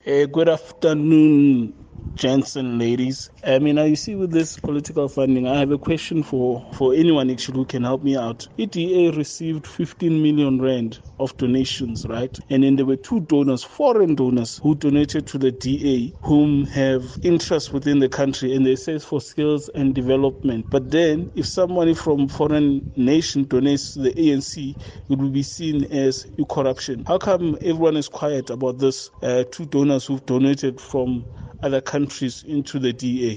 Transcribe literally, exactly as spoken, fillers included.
Uh, good afternoon, gents and ladies. I mean, you see, with this political funding, I have a question for, for anyone actually who can help me out. E D A received fifteen million rand of donations, right? And then there were two donors, foreign donors, who donated to the D A, whom have interest within the country, and they say it's for skills and development. But then, if somebody from foreign nation donates to the A N C, it will be seen as corruption. How come everyone is quiet about this? Uh, two donors who've donated from other countries into the D A.